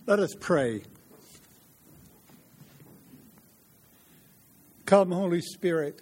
Let us pray. Come, Holy Spirit,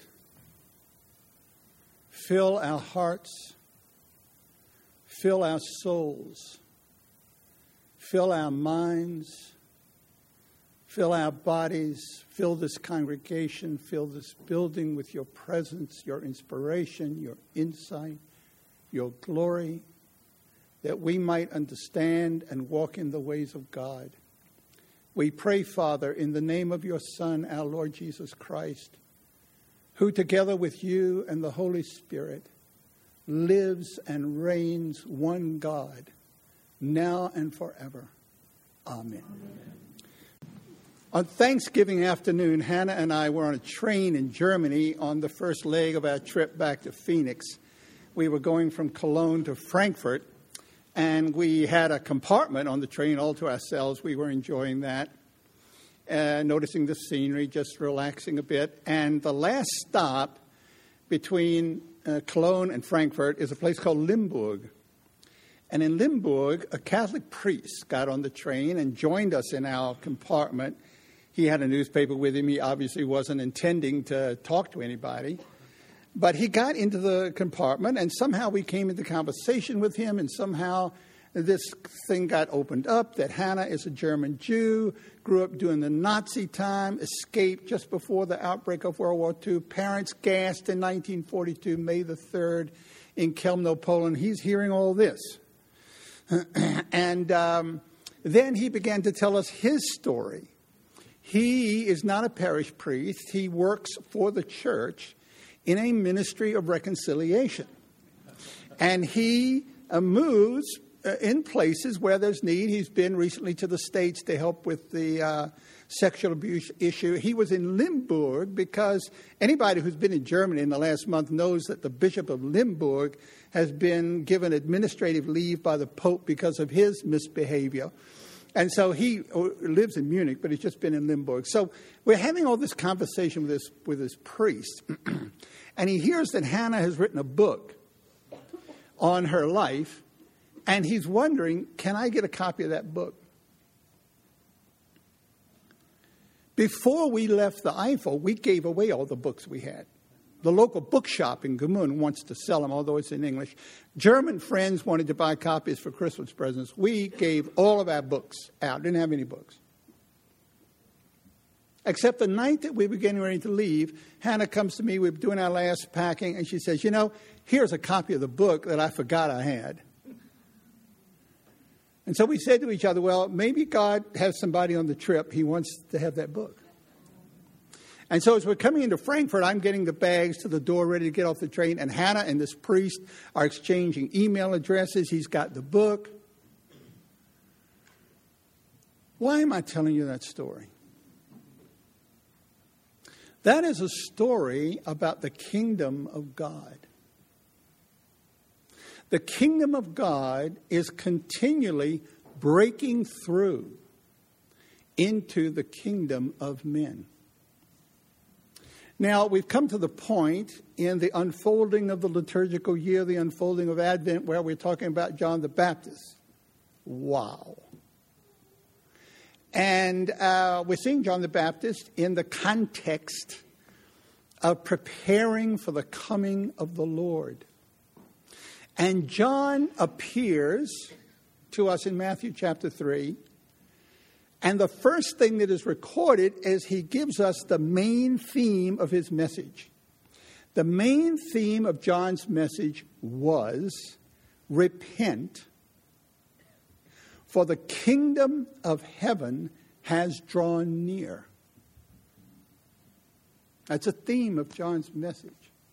fill our hearts, fill our souls, fill our minds, fill our bodies, fill this congregation, fill this building with your presence, your inspiration, your insight, your glory, that we might understand and walk in the ways of God. We pray, Father, in the name of your Son, our Lord Jesus Christ, who together with you and the Holy Spirit lives and reigns one God, now and forever. Amen. Amen. On Thanksgiving afternoon, Hannah and I were on a train in Germany on the first leg of our trip back to Phoenix. We were going from Cologne to Frankfurt, and we had a compartment on the train all to ourselves. We were enjoying that, noticing the scenery, just relaxing a bit. And the last stop between Cologne and Frankfurt is a place called Limburg. And in Limburg, a Catholic priest got on the train and joined us in our compartment. He had a newspaper with him. He obviously wasn't intending to talk to anybody. But he got into the compartment, and somehow we came into conversation with him, and somehow this thing got opened up, that Hannah is a German Jew, grew up during the Nazi time, escaped just before the outbreak of World War II, parents gassed in 1942, May the 3rd, in Chełmno, Poland. He's hearing all this. And then he began to tell us his story. He is not a parish priest. He works for the church in a ministry of reconciliation. And he moves in places where there's need. He's been recently to the States to help with the sexual abuse issue. He was in Limburg because anybody who's been in Germany in the last month knows that the Bishop of Limburg has been given administrative leave by the Pope because of his misbehavior. And so he lives in Munich, but he's just been in Limburg. So we're having all this conversation with this priest. And he hears that Hannah has written a book on her life. And he's wondering, can I get a copy of that book? Before we left the Eifel, we gave away all the books we had. The local bookshop in Gmünd wants to sell them, although it's in English. German friends wanted to buy copies for Christmas presents. We gave all of our books out. Didn't have any books. Except the night that we were getting ready to leave, Hannah comes to me. We were doing our last packing, and she says, here's a copy of the book that I forgot I had. And so we said to each other, well, maybe God has somebody on the trip. He wants to have that book. And so as we're coming into Frankfurt, I'm getting the bags to the door, ready to get off the train. And Hannah and this priest are exchanging email addresses. He's got the book. Why am I telling you that story? That is a story about the kingdom of God. The kingdom of God is continually breaking through into the kingdom of men. Now, we've come to the point in the unfolding of the liturgical year, the unfolding of Advent, where we're talking about John the Baptist. Wow. And we're seeing John the Baptist in the context of preparing for the coming of the Lord. And John appears to us in Matthew chapter 3. And the first thing that is recorded is he gives us the main theme of his message. The main theme of John's message was, repent, for the kingdom of heaven has drawn near. That's a theme of John's message.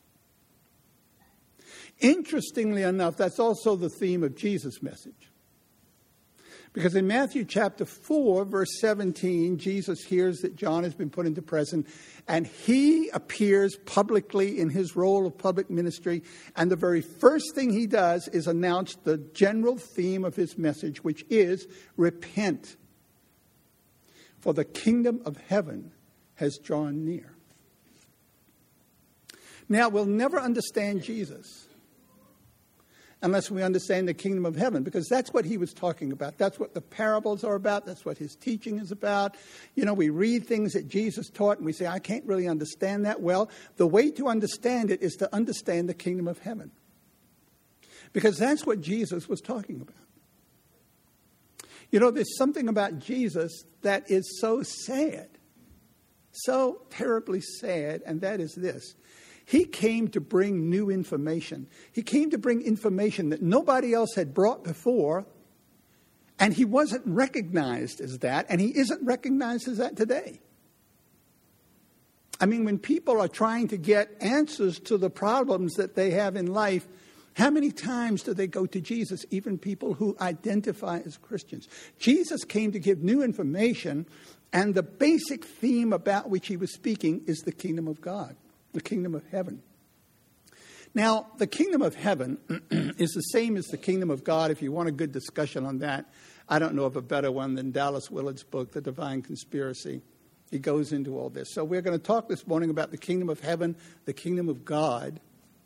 Interestingly enough, that's also the theme of Jesus' message. Because in Matthew chapter 4, verse 17, Jesus hears that John has been put into prison, and he appears publicly in his role of public ministry. And the very first thing he does is announce the general theme of his message, which is repent, for the kingdom of heaven has drawn near. Now, we'll never understand Jesus unless we understand the kingdom of heaven, because that's what he was talking about. That's what the parables are about. That's what his teaching is about. You know, we read things that Jesus taught and we say, I can't really understand that. Well, the way to understand it is to understand the kingdom of heaven, because that's what Jesus was talking about. You know, there's something about Jesus that is so sad, so terribly sad, and that is this. He came to bring new information. He came to bring information that nobody else had brought before, and he wasn't recognized as that, and he isn't recognized as that today. I mean, when people are trying to get answers to the problems that they have in life, how many times do they go to Jesus, even people who identify as Christians? Jesus came to give new information, and the basic theme about which he was speaking is the kingdom of God. The kingdom of heaven. Now, the kingdom of heaven is the same as the kingdom of God. If you want a good discussion on that, I don't know of a better one than Dallas Willard's book, The Divine Conspiracy. He goes into all this. So we're going to talk this morning about the kingdom of heaven, the kingdom of God.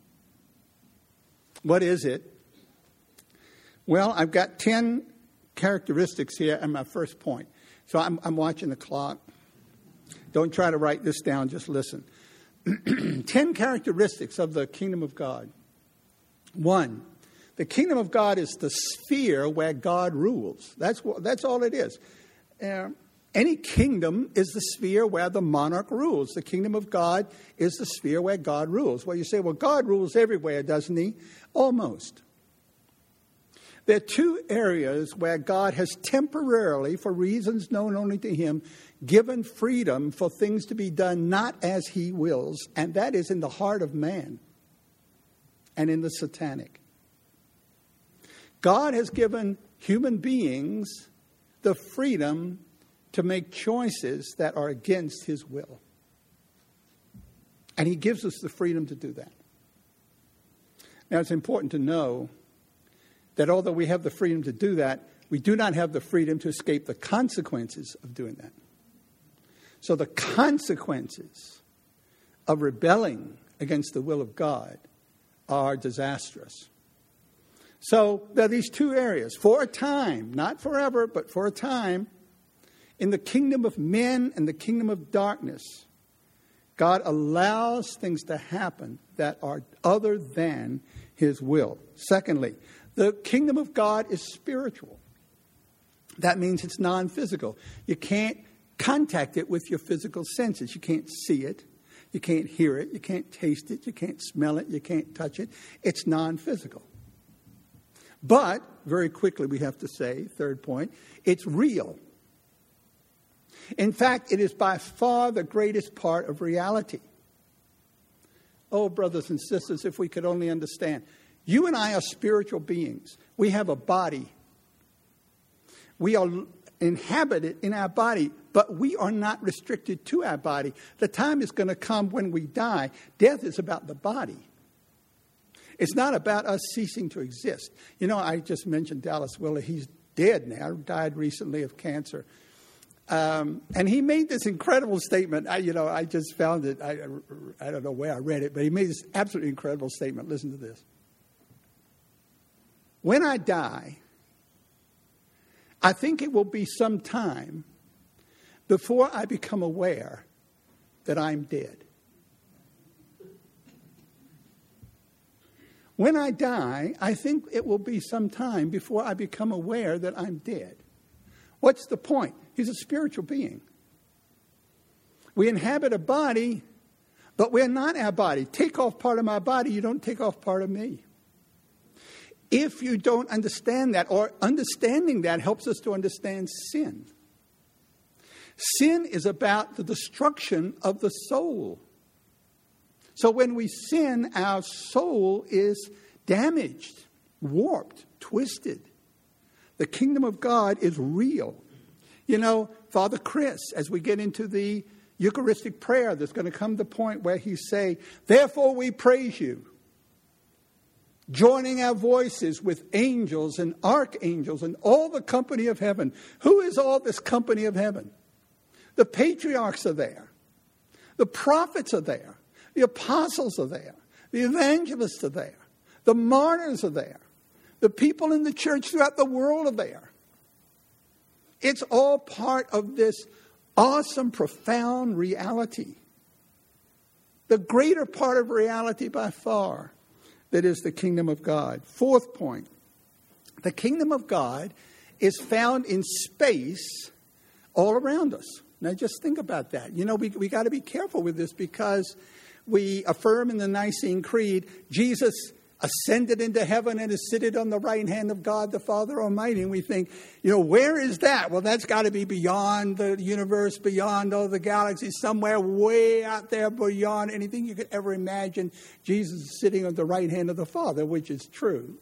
What is it? Well, I've got 10 characteristics here in my first point. So I'm watching the clock. Don't try to write this down, just listen. 10 characteristics of the kingdom of God. 1, the kingdom of God is the sphere where God rules. That's all it is. Any kingdom is the sphere where the monarch rules. The kingdom of God is the sphere where God rules. Well, you say, well, God rules everywhere, doesn't he? Almost. There are 2 areas where God has temporarily, for reasons known only to him, given freedom for things to be done not as he wills, and that is in the heart of man and in the satanic. God has given human beings the freedom to make choices that are against his will. And he gives us the freedom to do that. Now, it's important to know that although we have the freedom to do that, we do not have the freedom to escape the consequences of doing that. So the consequences of rebelling against the will of God are disastrous. So there are these 2 areas. For a time, not forever, but for a time, in the kingdom of men and the kingdom of darkness, God allows things to happen that are other than his will. Secondly, the kingdom of God is spiritual. That means it's non-physical. You can't contact it with your physical senses. You can't see it. You can't hear it. You can't taste it. You can't smell it. You can't touch it. It's non-physical. But, very quickly we have to say, third point, it's real. In fact, it is by far the greatest part of reality. Oh, brothers and sisters, if we could only understand. You and I are spiritual beings. We have a body. We are inhabited in our body, but we are not restricted to our body. The time is going to come when we die. Death is about the body. It's not about us ceasing to exist. You know, I just mentioned Dallas Willard. He's dead now, died recently of cancer. And he made this incredible statement. I just found it. I don't know where I read it, but he made this absolutely incredible statement. Listen to this. When I die, I think it will be some time before I become aware that I'm dead. When I die, I think it will be some time before I become aware that I'm dead. What's the point? He's a spiritual being. We inhabit a body, but we're not our body. Take off part of my body, you don't take off part of me. If you don't understand that, or understanding that helps us to understand sin. Sin is about the destruction of the soul. So when we sin, our soul is damaged, warped, twisted. The kingdom of God is real. You know, Father Chris, as we get into the Eucharistic prayer, there's going to come the point where he say, therefore we praise you, joining our voices with angels and archangels and all the company of heaven. Who is all this company of heaven? The patriarchs are there. The prophets are there. The apostles are there. The evangelists are there. The martyrs are there. The people in the church throughout the world are there. It's all part of this awesome, profound reality. The greater part of reality by far, that is the kingdom of God. Fourth point, the kingdom of God is found in space all around us. Now just think about that. You know, we got to be careful with this because we affirm in the Nicene Creed, Jesus ascended into heaven and is seated on the right hand of God the Father Almighty. And we think, you know, where is that? Well, that's got to be beyond the universe, beyond all the galaxies, somewhere way out there beyond anything you could ever imagine. Jesus is sitting on the right hand of the Father, which is true.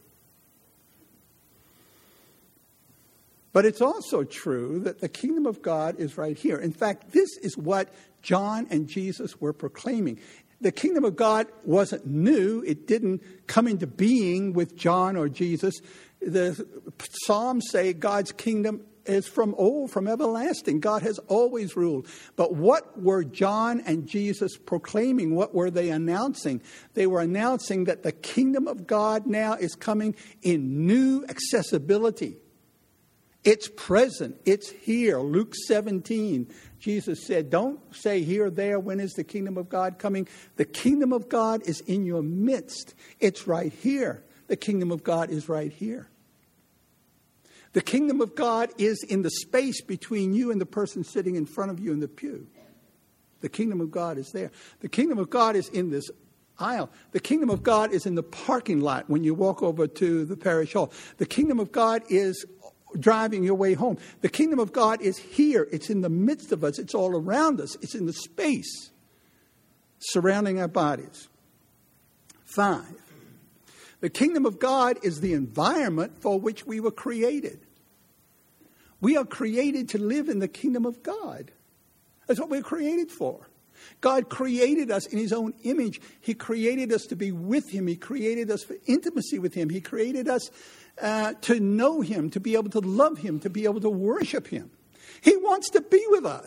But it's also true that the kingdom of God is right here. In fact, this is what John and Jesus were proclaiming. The kingdom of God wasn't new. It didn't come into being with John or Jesus. The Psalms say God's kingdom is from old, from everlasting. God has always ruled. But what were John and Jesus proclaiming? What were they announcing? They were announcing that the kingdom of God now is coming in new accessibility. It's present. It's here. Luke 17, Jesus said, don't say here or there, when is the kingdom of God coming? The kingdom of God is in your midst. It's right here. The kingdom of God is right here. The kingdom of God is in the space between you and the person sitting in front of you in the pew. The kingdom of God is there. The kingdom of God is in this aisle. The kingdom of God is in the parking lot when you walk over to the parish hall. The kingdom of God is driving your way home. The kingdom of God is here. It's in the midst of us. It's all around us. It's in the space surrounding our bodies. 5, the kingdom of God is the environment for which we were created. We are created to live in the kingdom of God. That's what we're created for. God created us in his own image. He created us to be with him. He created us for intimacy with him. He created us to know him, to be able to love him, to be able to worship him. He wants to be with us.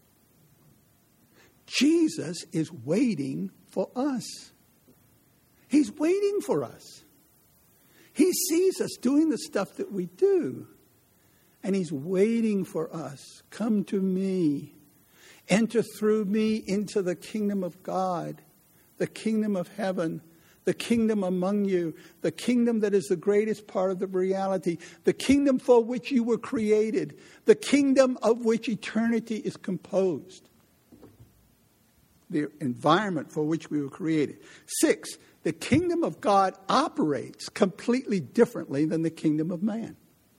Jesus is waiting for us. He's waiting for us. He sees us doing the stuff that we do. And he's waiting for us. Come to me. Enter through me into the kingdom of God, the kingdom of heaven, the kingdom among you, the kingdom that is the greatest part of the reality, the kingdom for which you were created, the kingdom of which eternity is composed, the environment for which we were created. 6, the kingdom of God operates completely differently than the kingdom of man.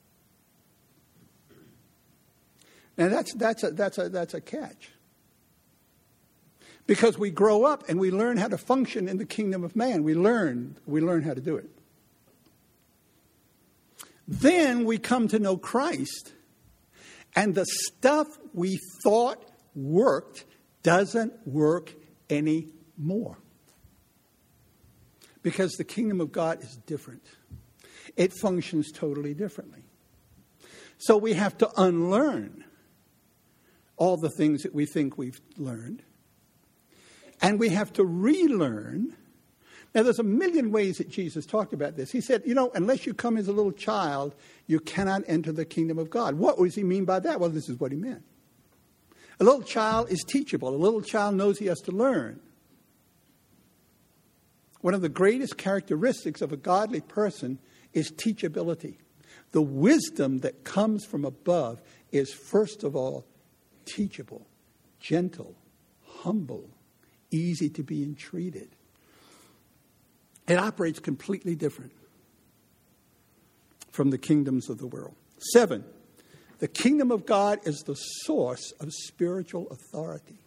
Now that's a catch. Because we grow up and we learn how to function in the kingdom of man. We learn how to do it. Then we come to know Christ, and the stuff we thought worked doesn't work anymore. Because the kingdom of God is different. It functions totally differently. So we have to unlearn all the things that we think we've learned. And we have to relearn. Now, there's a million ways that Jesus talked about this. He said, unless you come as a little child, you cannot enter the kingdom of God. What does he mean by that? Well, this is what he meant. A little child is teachable. A little child knows he has to learn. One of the greatest characteristics of a godly person is teachability. The wisdom that comes from above is, first of all, teachable, gentle, humble, easy to be entreated. It operates completely different from the kingdoms of the world. 7, the kingdom of God is the source of spiritual authority.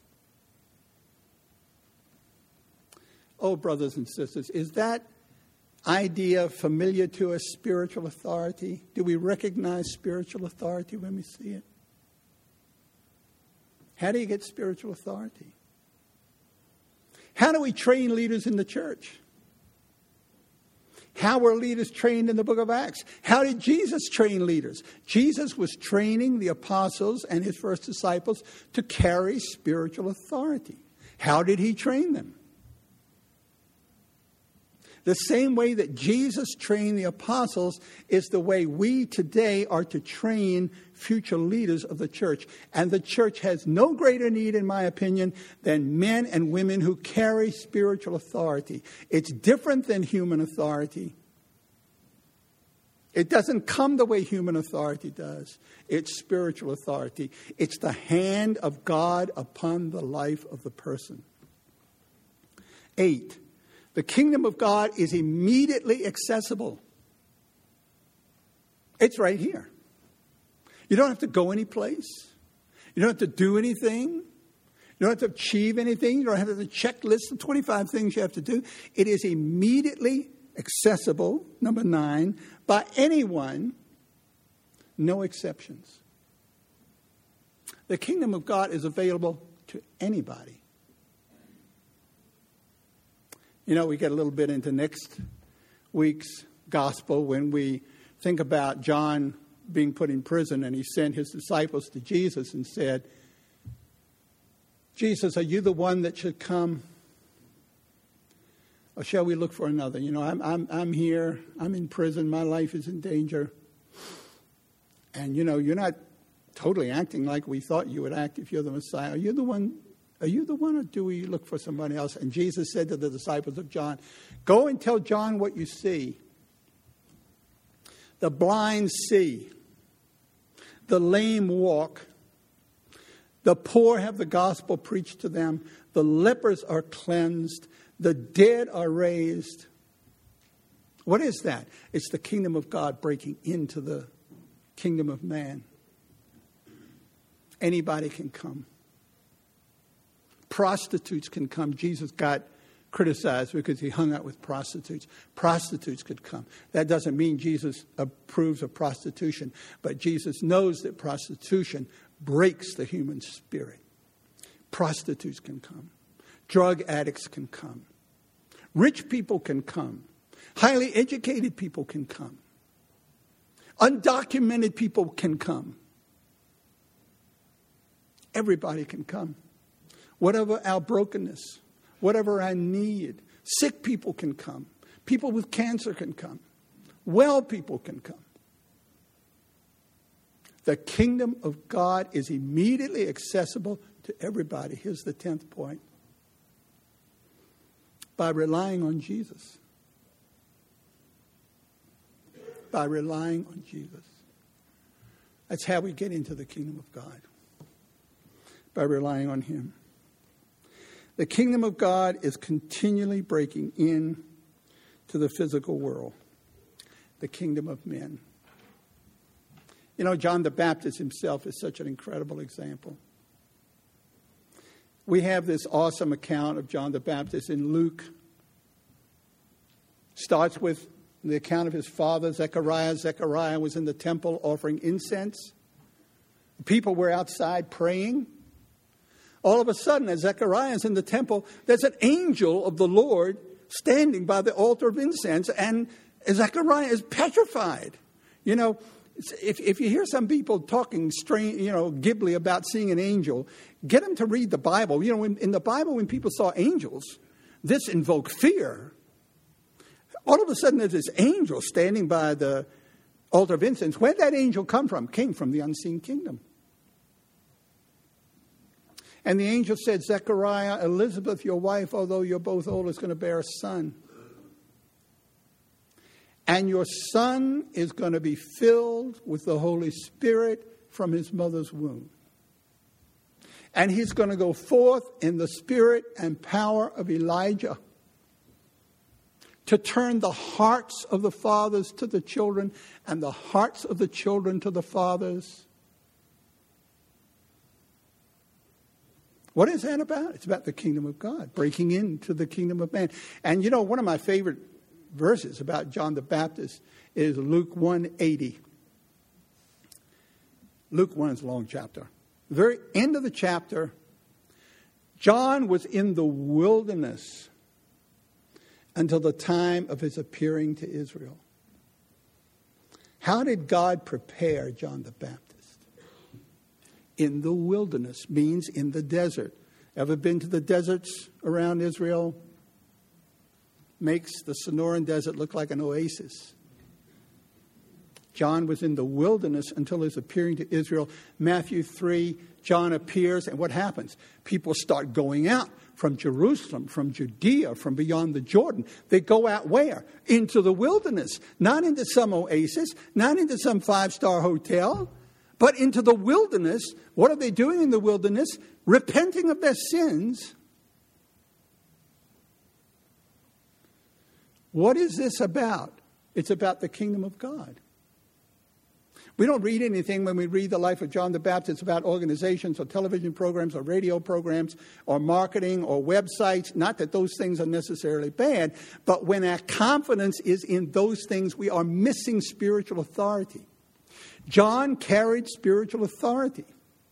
Oh, brothers and sisters, is that idea familiar to us, spiritual authority? Do we recognize spiritual authority when we see it? How do you get spiritual authority? How do we train leaders in the church? How were leaders trained in the book of Acts? How did Jesus train leaders? Jesus was training the apostles and his first disciples to carry spiritual authority. How did he train them? The same way that Jesus trained the apostles is the way we today are to train future leaders of the church. And the church has no greater need, in my opinion, than men and women who carry spiritual authority. It's different than human authority. It doesn't come the way human authority does. It's spiritual authority. It's the hand of God upon the life of the person. 8, the kingdom of God is immediately accessible. It's right here. You don't have to go any place. You don't have to do anything. You don't have to achieve anything. You don't have a checklist of 25 things you have to do. It is immediately accessible, number 9, by anyone, no exceptions. The kingdom of God is available to anybody. You know, we get a little bit into next week's gospel when we think about John being put in prison, and he sent his disciples to Jesus and said, Jesus, are you the one that should come? Or shall we look for another? You know, I'm here. I'm in prison. My life is in danger. And, you know, you're not totally acting like we thought you would act if you're the Messiah. Are you the one, or do we look for somebody else? And Jesus said to the disciples of John, go and tell John what you see. The blind see. The lame walk. The poor have the gospel preached to them. The lepers are cleansed. The dead are raised. What is that? It's the kingdom of God breaking into the kingdom of man. Anybody can come. Prostitutes can come. Jesus got criticized because he hung out with prostitutes. Prostitutes could come. That doesn't mean Jesus approves of prostitution, but Jesus knows that prostitution breaks the human spirit. Prostitutes can come. Drug addicts can come. Rich people can come. Highly educated people can come. Undocumented people can come. Everybody can come. Whatever our brokenness, whatever our need, sick people can come. People with cancer can come. Well people can come. The kingdom of God is immediately accessible to everybody. Here's the 10th point. By relying on Jesus. By relying on Jesus. That's how we get into the kingdom of God. By relying on him. The kingdom of God is continually breaking in to the physical world. The kingdom of men. You know, John the Baptist himself is such an incredible example. We have this awesome account of John the Baptist in Luke. Starts with the account of his father, Zechariah. Zechariah was in the temple offering incense. The people were outside praying. All of a sudden, as Zechariah is in the temple, there's an angel of the Lord standing by the altar of incense, and Zechariah is petrified. You know, if you hear some people talking strange, glibly about seeing an angel, get them to read the Bible. You know, in the Bible, when people saw angels, this invoked fear. All of a sudden, there's this angel standing by the altar of incense. Where did that angel come from? Came from the unseen kingdom. And the angel said, Zechariah, Elizabeth, your wife, although you're both old, is going to bear a son. And your son is going to be filled with the Holy Spirit from his mother's womb. And he's going to go forth in the spirit and power of Elijah to turn the hearts of the fathers to the children and the hearts of the children to the fathers. What is that about? It's about the kingdom of God, breaking into the kingdom of man. And you know, one of my favorite verses about John the Baptist is Luke 1:80. Luke 1 is a long chapter. The very end of the chapter, John was in the wilderness until the time of his appearing to Israel. How did God prepare John the Baptist? In the wilderness means in the desert. Ever been to the deserts around Israel? makes the Sonoran Desert look like an oasis. John was in the wilderness until his appearing to Israel. Matthew 3, John appears, and what happens? People start going out from Jerusalem, from Judea, from beyond the Jordan. They go out where? Into the wilderness. Not into some oasis, not into some 5-star hotel, but into the wilderness. What are they doing in the wilderness? Repenting of their sins. What is this about? It's about the kingdom of God. We don't read anything when we read the life of John the Baptist about organizations or television programs or radio programs or marketing or websites. Not that those things are necessarily bad, but when our confidence is in those things, we are missing spiritual authority. John carried spiritual authority.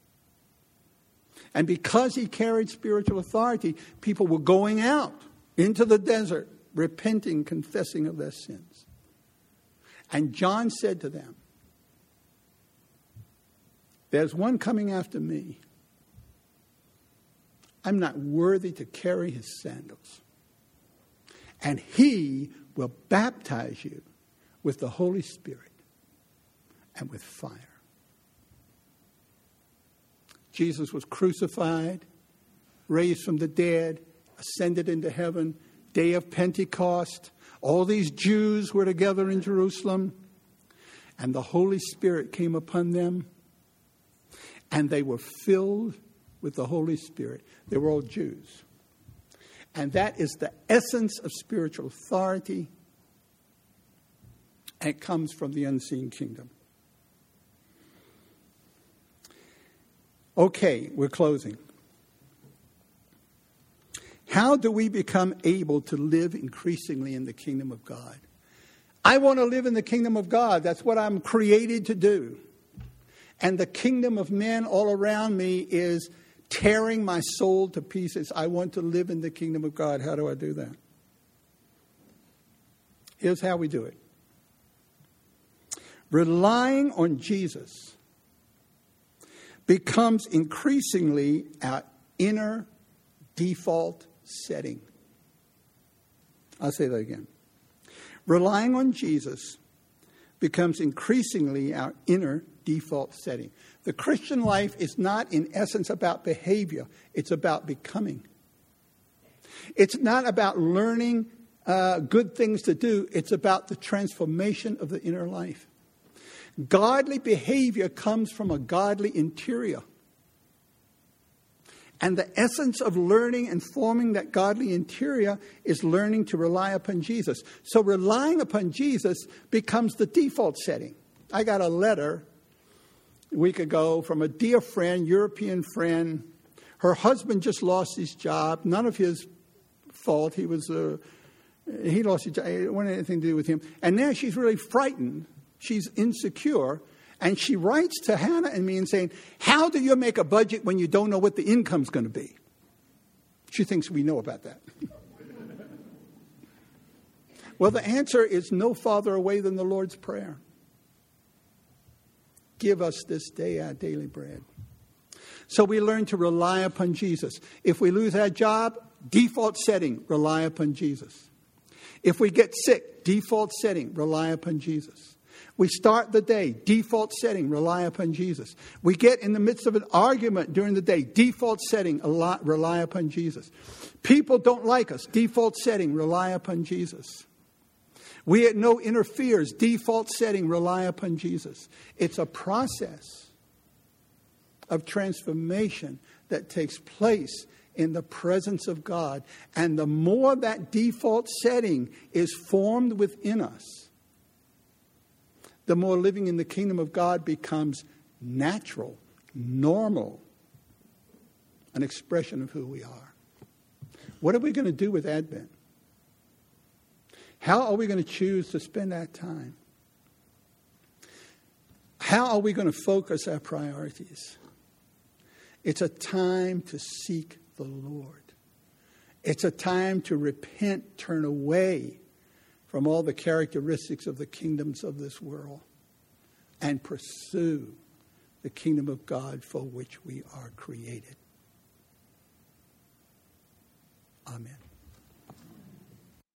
And because he carried spiritual authority, people were going out into the desert, repenting, confessing of their sins. And John said to them, "There's one coming after me. I'm not worthy to carry his sandals. And he will baptize you with the Holy Spirit and with fire." Jesus was crucified, raised from the dead, ascended into heaven, day of Pentecost. All these Jews were together in Jerusalem, and the Holy Spirit came upon them. And they were filled with the Holy Spirit. They were all Jews. And that is the essence of spiritual authority. And it comes from the unseen kingdom. Okay, we're closing. How do we become able to live increasingly in the kingdom of God? I want to live in the kingdom of God. That's what I'm created to do. And the kingdom of men all around me is tearing my soul to pieces. I want to live in the kingdom of God. How do I do that? Here's how we do it. Relying on Jesus becomes increasingly our inner default setting. I'll say that again. Relying on Jesus becomes increasingly our inner default setting. The Christian life is not, in essence, about behavior. It's about becoming. It's not about learning good things to do. It's about the transformation of the inner life. Godly behavior comes from a godly interior. And the essence of learning and forming that godly interior is learning to rely upon Jesus. So relying upon Jesus becomes the default setting. I got a letter a week ago from a dear friend, European friend. Her husband just lost his job. None of his fault. He lost his job. It wasn't anything to do with him. And now she's really frightened. She's insecure. And she writes to Hannah and me and saying, "How do you make a budget when you don't know what the income's going to be?" She thinks we know about that. Well, the answer is no farther away than the Lord's Prayer. Give us this day our daily bread. So we learn to rely upon Jesus. If we lose our job, default setting, rely upon Jesus. If we get sick, default setting, rely upon Jesus. We start the day, default setting, rely upon Jesus. We get in the midst of an argument during the day, default setting, rely upon Jesus. People don't like us, default setting, rely upon Jesus. We at No Interferes, default setting, rely upon Jesus. It's a process of transformation that takes place in the presence of God. And the more that default setting is formed within us, the more living in the kingdom of God becomes natural, normal, an expression of who we are. What are we going to do with Advent? How are we going to choose to spend that time? How are we going to focus our priorities? It's a time to seek the Lord. It's a time to repent, turn away from all the characteristics of the kingdoms of this world and pursue the kingdom of God for which we are created. Amen.